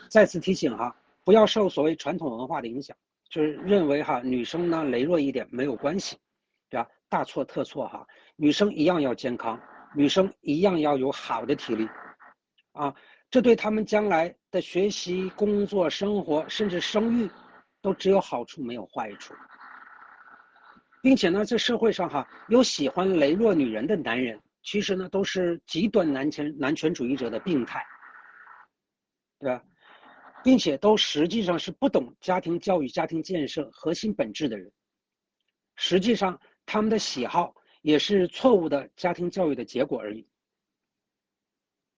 再次提醒哈，不要受所谓传统文化的影响，就是认为哈女生呢羸弱一点没有关系，对吧？大错特错哈，女生一样要健康，女生一样要有好的体力，啊，这对他们将来的学习、工作、生活，甚至生育，都只有好处没有坏处。并且呢，在社会上哈，有喜欢羸弱女人的男人，其实呢都是极端男权主义者的病态，对吧？并且都实际上是不懂家庭教育、家庭建设核心本质的人。实际上，他们的喜好也是错误的家庭教育的结果而已。